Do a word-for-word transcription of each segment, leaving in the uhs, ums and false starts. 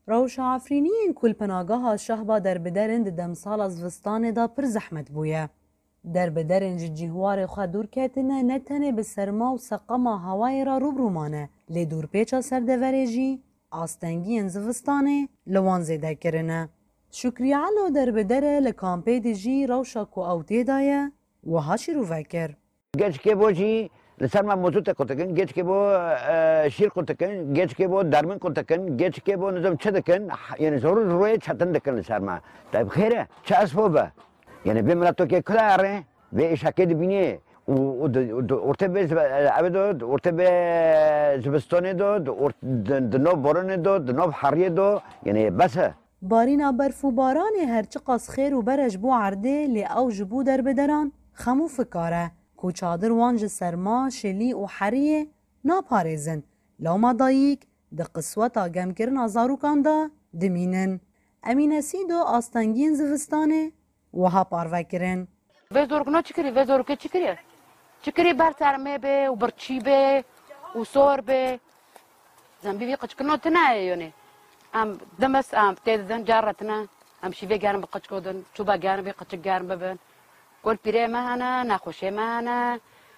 روش عفرینین کل پناگاه شهبا در بدرن دم سال از وستان دا پر زحمت بویه. در بدرن جیهوار خود دور کتنه نتنه به سرما و سقما هوای را روبرومانه لی دور پیچا سردوره جی آستنگی انزوستانه لوان زیده کرنه. شکری علو در بدره لکامپی دی جی روشا کو اوتی دایه و هاشی رو وکر. گچ که بوجی لسر ما موضوع تکوتکن، گچ که بو شیر کوتکن، گچ که بو درمن کوتکن، گچ که بو نظام چه دکن، یعنی ضرور روی چتن دکن لسر ما. طيب خیره، چه اسبابه؟ یعنی بیم تو که کلاره و اشکه دبینی و ارتب عبدود، ارتب زبستانی دود، دنوب باران دود، دنوب حریه دود، یعنی بسه. بارینا برف و باران هرچی قاس خیر و برش بو عرده لی او جبو در بدران خمو فکاره کو چادر وانج سرما شلی و حریه ناپارزن لو ما دایک ده قسوتا گم کرن زاروکان دا دمینن امین سیدو آستنگین زوستانه و ها پارو کرن و زورگنا چکری و زورگه چکری چکری بر سرمه به و برچی به و سور به زنبی بی قچکنو تنه یونه ام دمس ام تیدن جارتنا ام شیوه گرم بقچ کودن چوبا گرم بقچ گرم ببن کل پیره مهنا نخوشه مهنا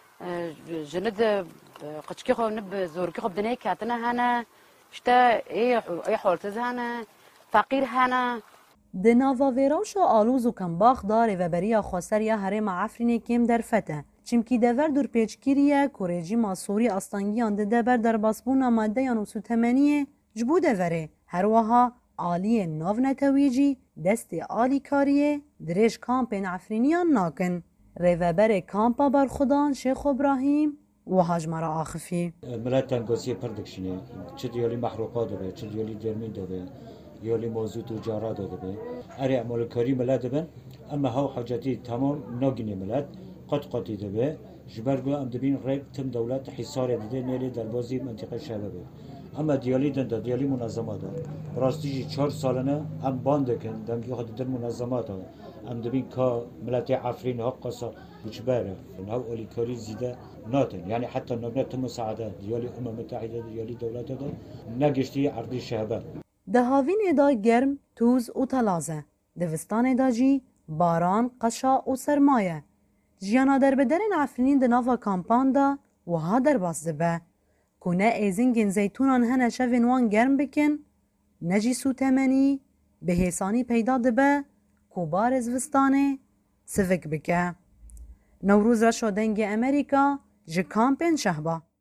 جند قچکی خو نب زورکی خو بدنه کاتنا هنا شتا ای ای حالت هنا فقیر هنا د ناوا ویروش آلوز و کمباخ داره و بریا خسریا هرم عفرین کم در فته چمکی دور دور پیچگیریه کوریجی ماسوری استانگیان ده دبر در باسبون ماده یا نوسو تمنیه جبو دوره هر وها آلی ناو نتویجی دست آلی کاریه درش کامپین عفرینیان ناکن ریوبر کامپا برخودان شیخ ابراهیم و هاجمرا آخفی ملت تنگاسی پردکشینه چه دیالی محروقات داره چه دیالی درمین داره دیالی موضوع تجارا داده به اری اعمال کاری ملت بن اما ها حاجتی تمام ناگینه ملت قط قطی داره جبرگو ام دبین ریب تم دولت حصار دیده نیلی در بازی منطقه شبابه اما دیالی دنده دیالی منظمات راستیجی چهار سالانه ام باند کن دمکی خود در منظمات ام دبین که ملت عفرین ها قصا بچبره ها اولی کاری زیده ناتن یعنی حتی نبنت مساعده دیالی امم متحده دیالی دولت ده نگشتی عرضی شهبه دهاوین دا گرم توز و تلازه دوستان دا جی باران قشا و سرمایه جیانا در بدرن عفرینین دناوا کامپان دا و ها در باز دبه کنه ایزنگین زیتونان هنه شوین وان گرم بکن نجی سو تمنی به حسانی پیدا دبه کوبار ازوستانه سفک بکه نوروز را شدنگ امریکا جی کامپین شهبا